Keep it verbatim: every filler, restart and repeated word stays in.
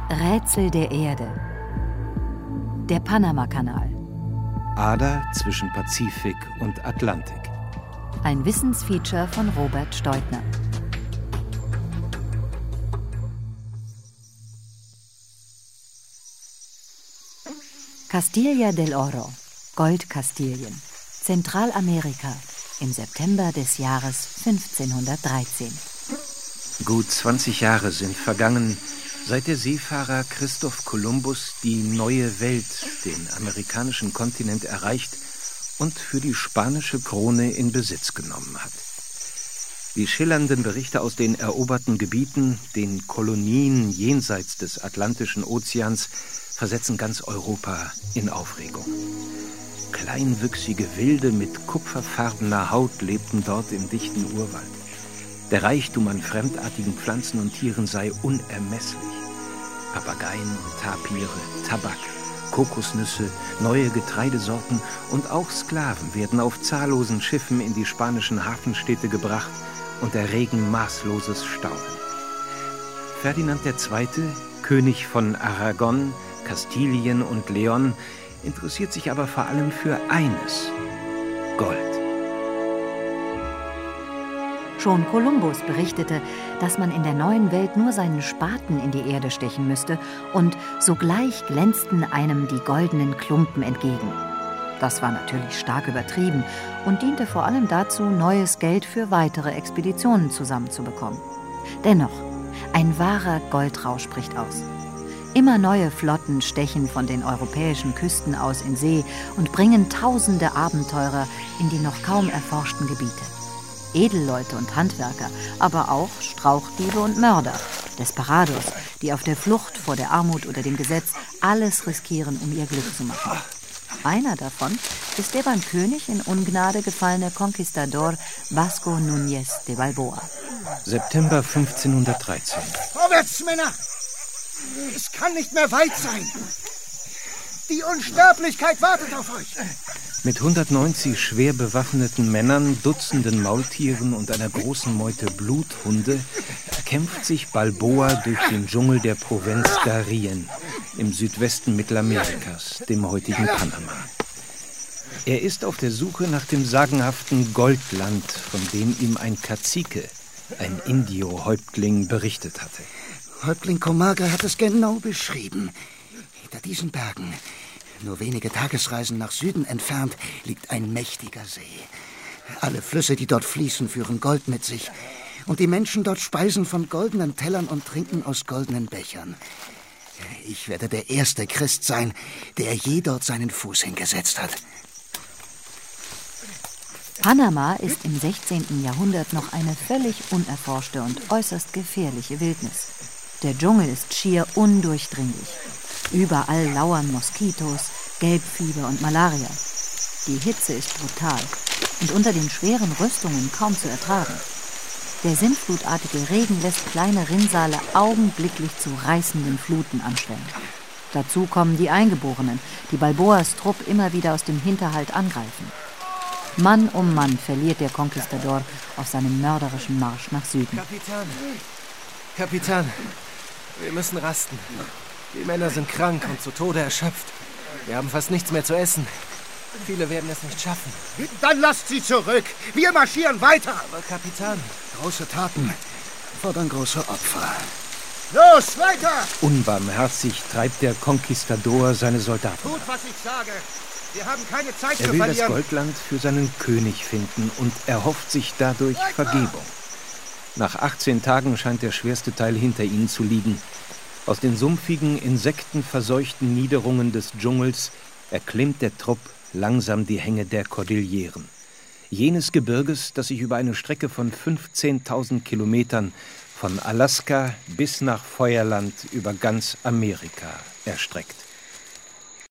Rätsel der Erde. Der Panamakanal. Ader zwischen Pazifik und Atlantik. Ein Wissensfeature von Robert Steutner. Castilla del Oro, Goldkastilien, Zentralamerika, im September des Jahres fünfzehnhundertdreizehn. Gut zwanzig Jahre sind vergangen, seit der Seefahrer Christoph Kolumbus die neue Welt, den amerikanischen Kontinent, erreicht und für die spanische Krone in Besitz genommen hat. Die schillernden Berichte aus den eroberten Gebieten, den Kolonien jenseits des Atlantischen Ozeans, versetzen ganz Europa in Aufregung. Kleinwüchsige Wilde mit kupferfarbener Haut lebten dort im dichten Urwald. Der Reichtum an fremdartigen Pflanzen und Tieren sei unermesslich. Papageien und Tapire, Tabak, Kokosnüsse, neue Getreidesorten und auch Sklaven werden auf zahllosen Schiffen in die spanischen Hafenstädte gebracht und erregen maßloses Staunen. Ferdinand der Zweite., König von Aragon, Kastilien und Leon, interessiert sich aber vor allem für eines: Gold. Schon Kolumbus berichtete, dass man in der neuen Welt nur seinen Spaten in die Erde stechen müsste, und sogleich glänzten einem die goldenen Klumpen entgegen. Das war natürlich stark übertrieben und diente vor allem dazu, neues Geld für weitere Expeditionen zusammenzubekommen. Dennoch, ein wahrer Goldrausch bricht aus. Immer neue Flotten stechen von den europäischen Küsten aus in See und bringen tausende Abenteurer in die noch kaum erforschten Gebiete. Edelleute und Handwerker, aber auch Strauchdiebe und Mörder, Desperados, die auf der Flucht vor der Armut oder dem Gesetz alles riskieren, um ihr Glück zu machen. Einer davon ist der beim König in Ungnade gefallene Conquistador Vasco Núñez de Balboa. September fünfzehnhundertdreizehn. Vorwärts, Männer! Es kann nicht mehr weit sein. Die Unsterblichkeit wartet auf euch. Mit hundertneunzig schwer bewaffneten Männern, Dutzenden Maultieren und einer großen Meute Bluthunde kämpft sich Balboa durch den Dschungel der Provinz Darien im Südwesten Mittelamerikas, dem heutigen Panama. Er ist auf der Suche nach dem sagenhaften Goldland, von dem ihm ein Kazike, ein Indio-Häuptling, berichtet hatte. Häuptling Comarca hat es genau beschrieben. Hinter diesen Bergen, nur wenige Tagesreisen nach Süden entfernt, liegt ein mächtiger See. Alle Flüsse, die dort fließen, führen Gold mit sich. Und die Menschen dort speisen von goldenen Tellern und trinken aus goldenen Bechern. Ich werde der erste Christ sein, der je dort seinen Fuß hingesetzt hat. Panama ist im sechzehnten Jahrhundert noch eine völlig unerforschte und äußerst gefährliche Wildnis. Der Dschungel ist schier undurchdringlich. Überall lauern Moskitos, Gelbfieber und Malaria. Die Hitze ist brutal und unter den schweren Rüstungen kaum zu ertragen. Der sintflutartige Regen lässt kleine Rinnsale augenblicklich zu reißenden Fluten anschwellen. Dazu kommen die Eingeborenen, die Balboas Trupp immer wieder aus dem Hinterhalt angreifen. Mann um Mann verliert der Conquistador auf seinem mörderischen Marsch nach Süden. Kapitän, Kapitän, wir müssen rasten. Die Männer sind krank und zu Tode erschöpft. Wir haben fast nichts mehr zu essen. Viele werden es nicht schaffen. Dann lasst sie zurück. Wir marschieren weiter. Aber Kapitän... Große Taten fordern große Opfer. Los, weiter! Unbarmherzig treibt der Conquistador seine Soldaten. Tut, was ich sage. Wir haben keine Zeit Er zu will verlieren. das Goldland für seinen König finden und erhofft sich dadurch Vergebung. Nach achtzehn Tagen scheint der schwerste Teil hinter ihnen zu liegen. Aus den sumpfigen, insektenverseuchten Niederungen des Dschungels erklimmt der Trupp langsam die Hänge der Kordilleren. Jenes Gebirges, das sich über eine Strecke von fünfzehntausend Kilometern von Alaska bis nach Feuerland über ganz Amerika erstreckt.